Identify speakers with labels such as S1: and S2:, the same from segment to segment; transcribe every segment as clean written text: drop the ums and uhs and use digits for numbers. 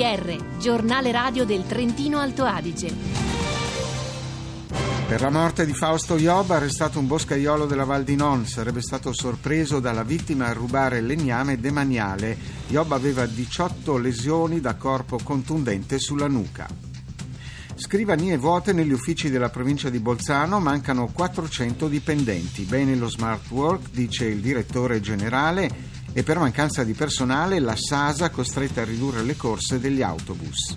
S1: TGR, giornale radio del Trentino Alto Adige.
S2: Per la morte di Fausto Job, arrestato un boscaiolo della Val di Non, sarebbe stato sorpreso dalla vittima a rubare legname demaniale. Job aveva 18 lesioni da corpo contundente sulla nuca. Scrivanie vuote negli uffici della provincia di Bolzano, mancano 400 dipendenti. Bene lo smart work, dice il direttore generale, e per mancanza di personale la Sasa costretta a ridurre le corse degli autobus.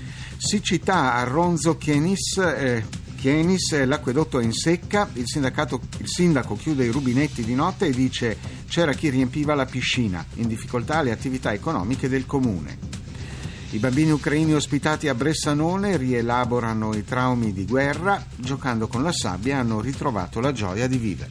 S2: Siccità a Ronzo Chienis, l'acquedotto è in secca, il sindaco chiude i rubinetti di notte e dice c'era chi riempiva la piscina, in difficoltà le attività economiche del comune. I bambini ucraini ospitati a Bressanone rielaborano i traumi di guerra, giocando con la sabbia hanno ritrovato la gioia di vivere.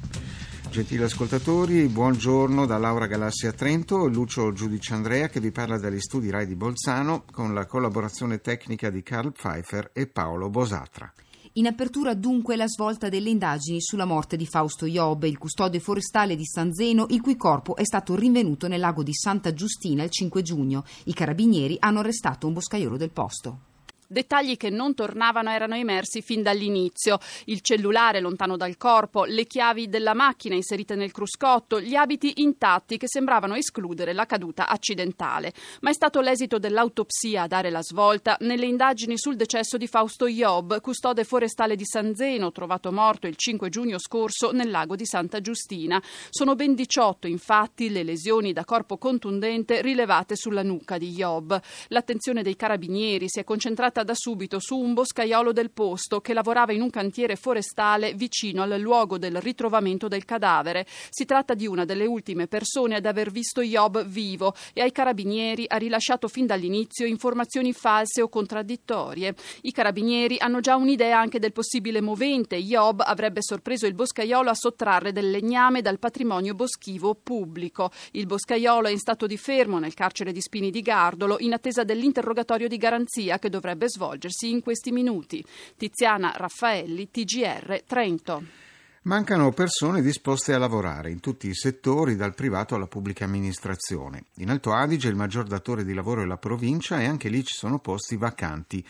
S2: Gentili ascoltatori, buongiorno da Laura Galassi a Trento e Lucio Giudice Andrea che vi parla dagli studi Rai di Bolzano con la collaborazione tecnica di Carl Pfeiffer e Paolo Bosatra.
S3: In apertura dunque la svolta delle indagini sulla morte di Fausto Job, il custode forestale di San Zeno, il cui corpo è stato rinvenuto nel lago di Santa Giustina il 5 giugno. I carabinieri hanno arrestato un boscaiolo del posto.
S4: Dettagli che non tornavano erano emersi fin dall'inizio. Il cellulare lontano dal corpo, le chiavi della macchina inserite nel cruscotto, gli abiti intatti che sembravano escludere la caduta accidentale. Ma è stato l'esito dell'autopsia a dare la svolta nelle indagini sul decesso di Fausto Job, custode forestale di San Zeno, trovato morto il 5 giugno scorso nel lago di Santa Giustina. Sono ben 18, infatti, le lesioni da corpo contundente rilevate sulla nuca di Job. L'attenzione dei carabinieri si è concentrata da subito su un boscaiolo del posto che lavorava in un cantiere forestale vicino al luogo del ritrovamento del cadavere. Si tratta di una delle ultime persone ad aver visto Job vivo e ai carabinieri ha rilasciato fin dall'inizio informazioni false o contraddittorie. I carabinieri hanno già un'idea anche del possibile movente. Job avrebbe sorpreso il boscaiolo a sottrarre del legname dal patrimonio boschivo pubblico. Il boscaiolo è in stato di fermo nel carcere di Spini di Gardolo in attesa dell'interrogatorio di garanzia che dovrebbe svolgersi in questi minuti. Tiziana Raffaelli, TGR, Trento.
S2: Mancano persone disposte a lavorare in tutti i settori, dal privato alla pubblica amministrazione. In Alto Adige il maggior datore di lavoro è la provincia e anche lì ci sono posti vacanti,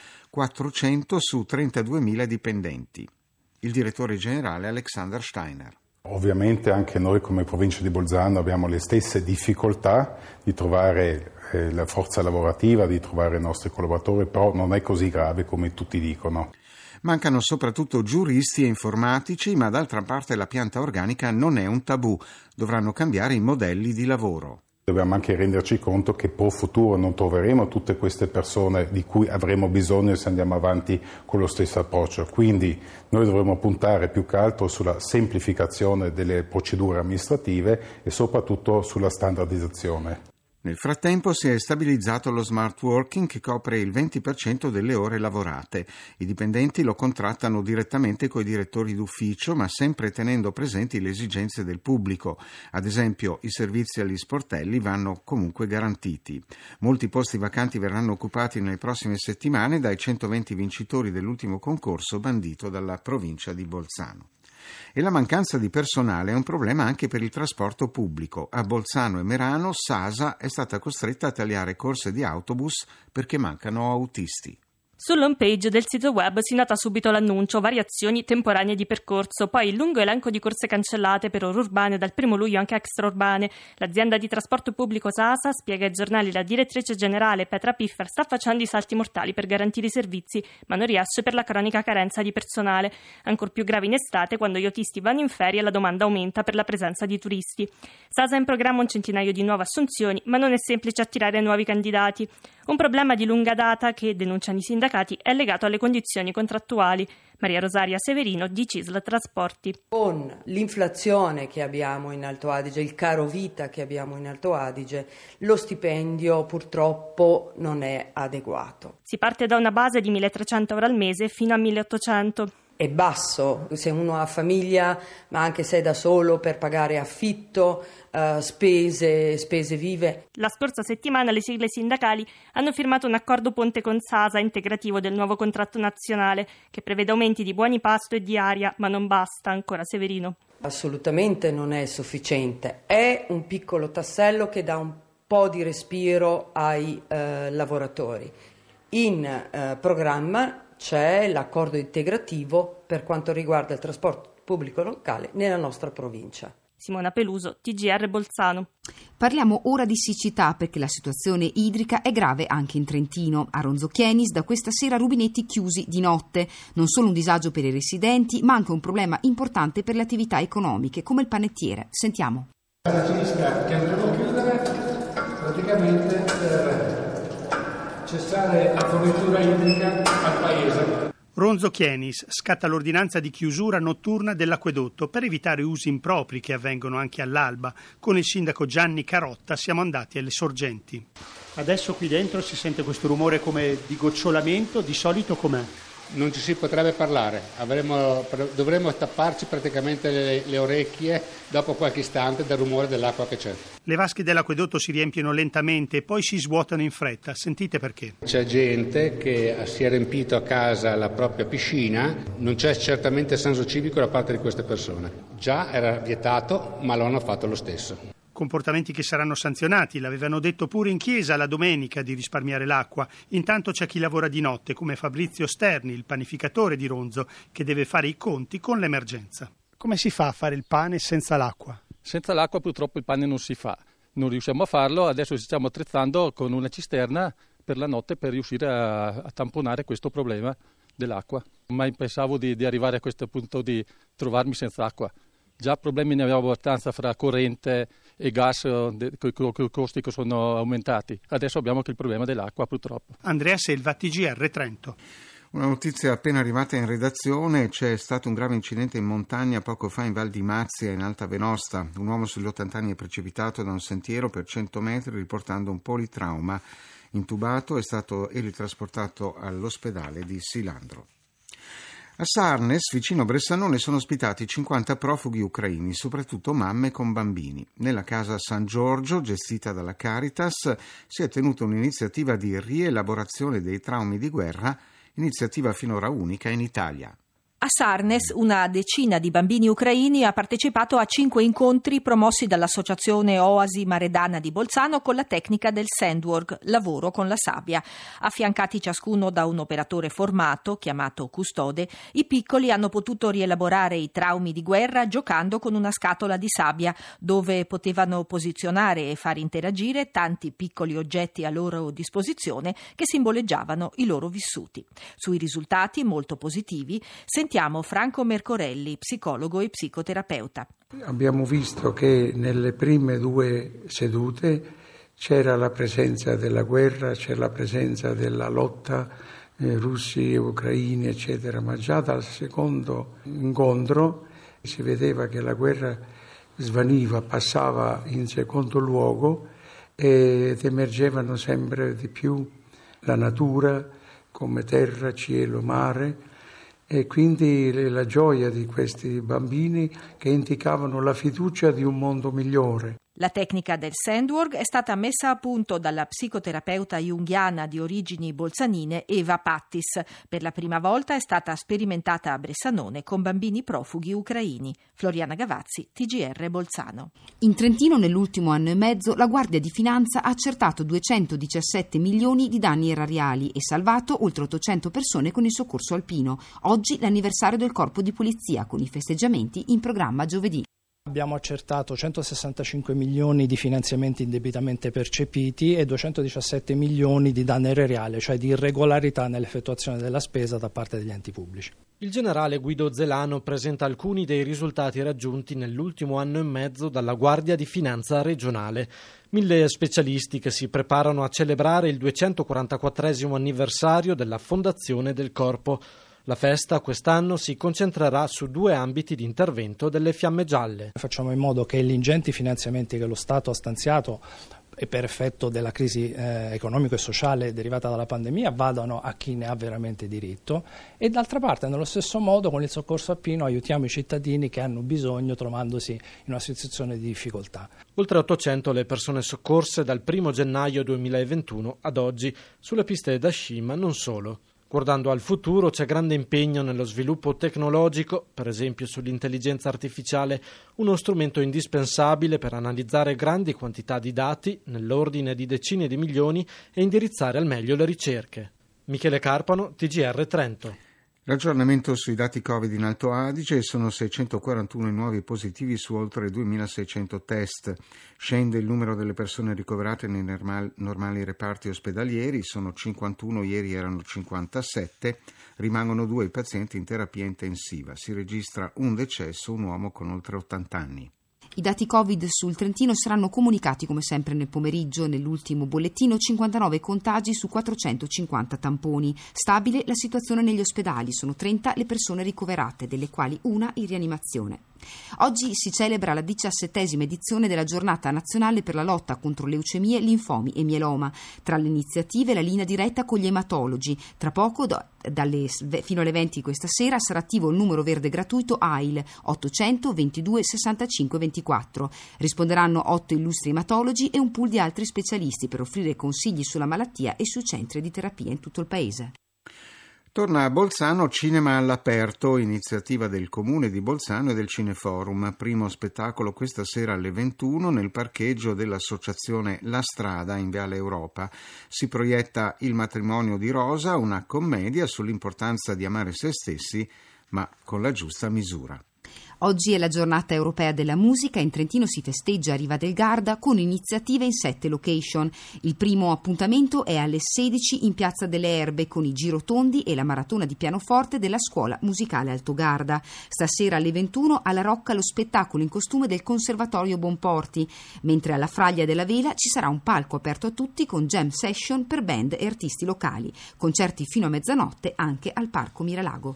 S2: 400 su 32.000 dipendenti. Il direttore generale Alexander Steiner.
S5: Ovviamente anche noi come provincia di Bolzano abbiamo le stesse difficoltà di trovare la forza lavorativa, di trovare i nostri collaboratori, però non è così grave come tutti dicono.
S2: Mancano soprattutto giuristi e informatici, ma d'altra parte la pianta organica non è un tabù, dovranno cambiare i modelli di lavoro.
S5: Dobbiamo anche renderci conto che pro futuro non troveremo tutte queste persone di cui avremo bisogno se andiamo avanti con lo stesso approccio. Quindi noi dovremo puntare più che altro sulla semplificazione delle procedure amministrative e soprattutto sulla standardizzazione.
S2: Nel frattempo si è stabilizzato lo smart working che copre il 20% delle ore lavorate. I dipendenti lo contrattano direttamente coi direttori d'ufficio, ma sempre tenendo presenti le esigenze del pubblico. Ad esempio, i servizi agli sportelli vanno comunque garantiti. Molti posti vacanti verranno occupati nelle prossime settimane dai 120 vincitori dell'ultimo concorso bandito dalla provincia di Bolzano. E la mancanza di personale è un problema anche per il trasporto pubblico. A Bolzano e Merano, Sasa è stata costretta a tagliare corse di autobus perché mancano autisti.
S6: Sull'home page del sito web si nota subito l'annuncio variazioni temporanee di percorso, poi il lungo elenco di corse cancellate per ore urbane, dal 1 luglio anche extraurbane. L'azienda di trasporto pubblico Sasa, spiega ai giornali la direttrice generale Petra Piffer, sta facendo i salti mortali per garantire i servizi, ma non riesce per la cronica carenza di personale. Ancor più grave in estate, quando gli autisti vanno in ferie e la domanda aumenta per la presenza di turisti. Sasa ha in programma un centinaio di nuove assunzioni, ma non è semplice attirare nuovi candidati. Un problema di lunga data che, denunciano i sindacati, è legato alle condizioni contrattuali. Maria Rosaria Severino di CISL Trasporti.
S7: Con l'inflazione che abbiamo in Alto Adige, il caro vita che abbiamo in Alto Adige, lo stipendio purtroppo non è adeguato.
S6: Si parte da una base di 1.300 euro al mese fino a 1.800.
S7: È basso se uno ha famiglia, ma anche se è da solo, per pagare affitto, spese vive.
S6: La scorsa settimana le sigle sindacali hanno firmato un accordo ponte con Sasa integrativo del nuovo contratto nazionale che prevede aumenti di buoni pasto e di aria, ma non basta, ancora Severino.
S7: Assolutamente non è sufficiente, è un piccolo tassello che dà un po' di respiro ai lavoratori. In programma c'è l'accordo integrativo per quanto riguarda il trasporto pubblico locale nella nostra provincia.
S6: Simona Peluso, TGR Bolzano.
S3: Parliamo ora di siccità, perché la situazione idrica è grave anche in Trentino. A Ronzo Chienis da questa sera rubinetti chiusi di notte. Non solo un disagio per i residenti, ma anche un problema importante per le attività economiche, come il panettiere. Sentiamo.
S8: La cinisca che andremo a chiudere praticamente per cessare la fornitura idrica al paese.
S9: Ronzo Chienis, scatta l'ordinanza di chiusura notturna dell'acquedotto per evitare usi impropri che avvengono anche all'alba. Con il sindaco Gianni Carotta siamo andati alle sorgenti. Adesso qui dentro si sente questo rumore come di gocciolamento, di solito com'è?
S10: Non ci si potrebbe parlare, dovremmo tapparci praticamente le orecchie dopo qualche istante dal rumore dell'acqua che c'è.
S9: Le vasche dell'acquedotto si riempiono lentamente e poi si svuotano in fretta. Sentite perché.
S10: C'è gente che si è riempito a casa la propria piscina, non c'è certamente senso civico da parte di queste persone. Già era vietato, ma lo hanno fatto lo stesso.
S9: Comportamenti che saranno sanzionati, l'avevano detto pure in chiesa la domenica di risparmiare l'acqua. Intanto c'è chi lavora di notte, come Fabrizio Sterni, il panificatore di Ronzo, che deve fare i conti con l'emergenza. Come si fa a fare il pane senza l'acqua?
S11: Senza l'acqua purtroppo il pane non si fa, non riusciamo a farlo, adesso ci stiamo attrezzando con una cisterna per la notte per riuscire a tamponare questo problema dell'acqua. Mai pensavo di arrivare a questo punto di trovarmi senza acqua. Già problemi ne avevo abbastanza fra corrente e gas, con i costi che sono aumentati. Adesso abbiamo anche il problema dell'acqua, purtroppo.
S9: Andrea Selva, TGR Trento.
S2: Una notizia appena arrivata in redazione: c'è stato un grave incidente in montagna poco fa in Val di Mazia, in Alta Venosta. Un uomo sugli 80 anni è precipitato da un sentiero per 100 metri riportando un politrauma. Intubato, è stato trasportato all'ospedale di Silandro. A Sarnes, vicino Bressanone, sono ospitati 50 profughi ucraini, soprattutto mamme con bambini. Nella casa San Giorgio, gestita dalla Caritas, si è tenuta un'iniziativa di rielaborazione dei traumi di guerra, iniziativa finora unica in Italia.
S12: A Sarnes una decina di bambini ucraini ha partecipato a 5 incontri promossi dall'associazione Oasi Maredana di Bolzano con la tecnica del sandwork, lavoro con la sabbia. Affiancati ciascuno da un operatore formato, chiamato custode, i piccoli hanno potuto rielaborare i traumi di guerra giocando con una scatola di sabbia, dove potevano posizionare e far interagire tanti piccoli oggetti a loro disposizione che simboleggiavano i loro vissuti. Sui risultati, molto positivi, sentiamo Franco Mercorelli, psicologo e psicoterapeuta.
S8: Abbiamo visto che nelle prime 2 sedute c'era la presenza della guerra, c'era la presenza della lotta russi, ucraini, eccetera, ma già dal secondo incontro si vedeva che la guerra svaniva, passava in secondo luogo ed emergevano sempre di più la natura come terra, cielo, mare. E quindi la gioia di questi bambini che indicavano la fiducia di un mondo migliore.
S12: La tecnica del sandwork è stata messa a punto dalla psicoterapeuta junghiana di origini bolzanine Eva Pattis. Per la prima volta è stata sperimentata a Bressanone con bambini profughi ucraini. Floriana Gavazzi, TGR Bolzano.
S3: In Trentino nell'ultimo anno e mezzo la Guardia di Finanza ha accertato 217 milioni di danni erariali e salvato oltre 800 persone con il soccorso alpino. Oggi l'anniversario del Corpo di Polizia, con i festeggiamenti in programma giovedì.
S13: Abbiamo accertato 165 milioni di finanziamenti indebitamente percepiti e 217 milioni di danno erariale, cioè di irregolarità nell'effettuazione della spesa da parte degli enti pubblici.
S14: Il generale Guido Zelano presenta alcuni dei risultati raggiunti nell'ultimo anno e mezzo dalla Guardia di Finanza regionale. 1000 specialisti che si preparano a celebrare il 244esimo anniversario della fondazione del Corpo. La festa quest'anno si concentrerà su 2 ambiti di intervento delle Fiamme Gialle.
S13: Facciamo in modo che gli ingenti finanziamenti che lo Stato ha stanziato e per effetto della crisi economico e sociale derivata dalla pandemia vadano a chi ne ha veramente diritto e d'altra parte nello stesso modo con il soccorso alpino aiutiamo i cittadini che hanno bisogno trovandosi in una situazione di difficoltà.
S14: Oltre 800 le persone soccorse dal 1 gennaio 2021 ad oggi sulle piste da sci, ma non solo. Guardando al futuro c'è grande impegno nello sviluppo tecnologico, per esempio sull'intelligenza artificiale, uno strumento indispensabile per analizzare grandi quantità di dati, nell'ordine di decine di milioni, e indirizzare al meglio le ricerche. Michele Carpano, TGR Trento.
S2: L'aggiornamento sui dati Covid in Alto Adige: sono 641 i nuovi positivi su oltre 2600 test. Scende il numero delle persone ricoverate nei normali reparti ospedalieri, sono 51, ieri erano 57, rimangono 2 i pazienti in terapia intensiva. Si registra un decesso, un uomo con oltre 80 anni.
S3: I dati Covid sul Trentino saranno comunicati come sempre nel pomeriggio. Nell'ultimo bollettino 59 contagi su 450 tamponi. Stabile la situazione negli ospedali, sono 30 le persone ricoverate, delle quali una in rianimazione. Oggi si celebra la 17ª edizione della Giornata Nazionale per la lotta contro leucemie, linfomi e mieloma. Tra le iniziative la linea diretta con gli ematologi. Tra poco, fino alle 20 questa sera, sarà attivo il numero verde gratuito AIL 800 22 65 24. Risponderanno 8 illustri ematologi e un pool di altri specialisti per offrire consigli sulla malattia e sui centri di terapia in tutto il paese.
S2: Torna a Bolzano Cinema all'aperto, iniziativa del Comune di Bolzano e del Cineforum. Primo spettacolo questa sera alle 21 nel parcheggio dell'associazione La Strada in Viale Europa. Si proietta Il matrimonio di Rosa, una commedia sull'importanza di amare se stessi, ma con la giusta misura.
S3: Oggi è la giornata europea della musica. In Trentino si festeggia a Riva del Garda con iniziative in 7 location. Il primo appuntamento è alle 16 in Piazza delle Erbe con i girotondi e la maratona di pianoforte della Scuola Musicale Altogarda. Stasera alle 21 alla Rocca lo spettacolo in costume del Conservatorio Bonporti, mentre alla Fraglia della Vela ci sarà un palco aperto a tutti con jam session per band e artisti locali. Concerti fino a mezzanotte anche al Parco Miralago.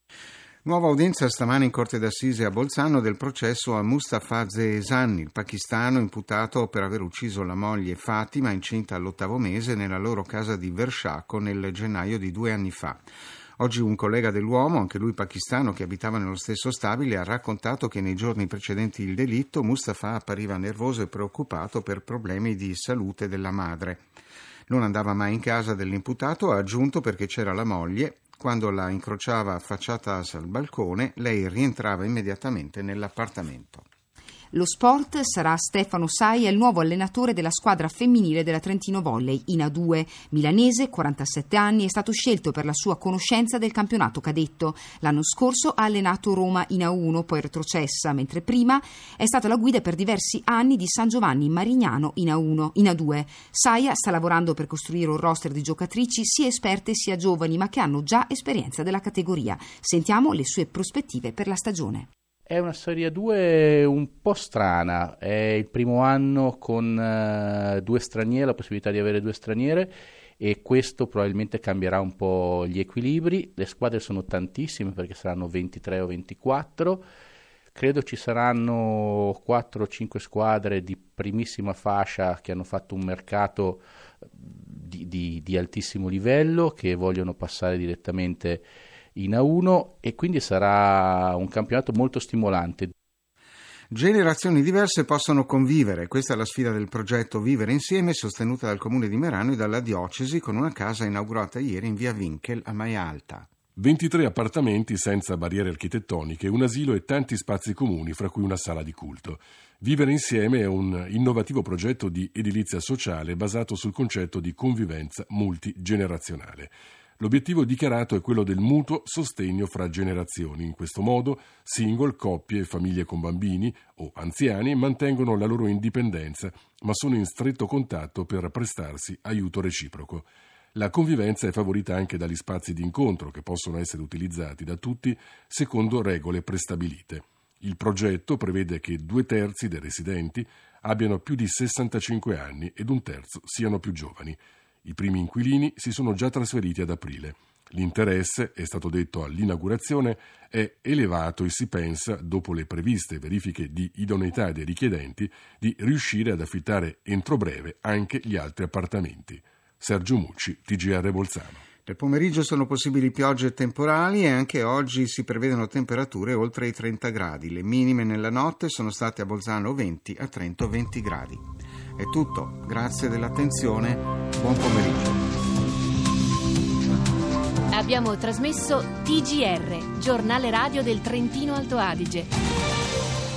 S2: Nuova udienza stamane in Corte d'Assise a Bolzano del processo a Mustafa Zehsan, il pakistano imputato per aver ucciso la moglie Fatima, incinta all'8° mese, nella loro casa di Vershaco nel gennaio di 2 anni fa. Oggi un collega dell'uomo, anche lui pakistano, che abitava nello stesso stabile, ha raccontato che nei giorni precedenti il delitto Mustafa appariva nervoso e preoccupato per problemi di salute della madre. Non andava mai in casa dell'imputato, ha aggiunto, perché c'era la moglie. Quando la incrociava affacciata al balcone, lei rientrava immediatamente nell'appartamento.
S3: Lo sport: sarà Stefano Saia il nuovo allenatore della squadra femminile della Trentino Volley in A2. Milanese, 47 anni, è stato scelto per la sua conoscenza del campionato cadetto. L'anno scorso ha allenato Roma in A1, poi retrocessa, mentre prima è stata la guida per diversi anni di San Giovanni Marignano in A2. Saia sta lavorando per costruire un roster di giocatrici sia esperte sia giovani, ma che hanno già esperienza della categoria. Sentiamo le sue prospettive per la stagione.
S15: È una Serie 2 un po' strana, è il primo anno con 2 straniere, la possibilità di avere 2 straniere, e questo probabilmente cambierà un po' gli equilibri. Le squadre sono tantissime perché saranno 23 o 24, credo ci saranno 4 o 5 squadre di primissima fascia che hanno fatto un mercato di altissimo livello, che vogliono passare direttamente in A1, e quindi sarà un campionato molto stimolante.
S2: Generazioni diverse possono convivere, questa è la sfida del progetto Vivere Insieme, sostenuta dal Comune di Merano e dalla Diocesi, con una casa inaugurata ieri in via Winkel a Maia Alta.
S16: 23 appartamenti senza barriere architettoniche, un asilo e tanti spazi comuni, fra cui una sala di culto. Vivere Insieme è un innovativo progetto di edilizia sociale basato sul concetto di convivenza multigenerazionale. L'obiettivo dichiarato è quello del mutuo sostegno fra generazioni. In questo modo single, coppie e famiglie con bambini o anziani mantengono la loro indipendenza, ma sono in stretto contatto per prestarsi aiuto reciproco. La convivenza è favorita anche dagli spazi di incontro che possono essere utilizzati da tutti secondo regole prestabilite. Il progetto prevede che 2/3 dei residenti abbiano più di 65 anni ed 1/3 siano più giovani. I primi inquilini si sono già trasferiti ad aprile. L'interesse, è stato detto all'inaugurazione, è elevato e si pensa, dopo le previste verifiche di idoneità dei richiedenti, di riuscire ad affittare entro breve anche gli altri appartamenti. Sergio Mucci, TGR Bolzano.
S2: Nel pomeriggio sono possibili piogge e temporali e anche oggi si prevedono temperature oltre i 30 gradi. Le minime nella notte sono state a Bolzano 20, a Trento 20 gradi. È tutto, grazie dell'attenzione, buon pomeriggio.
S1: Abbiamo trasmesso TGR, giornale radio del Trentino Alto Adige.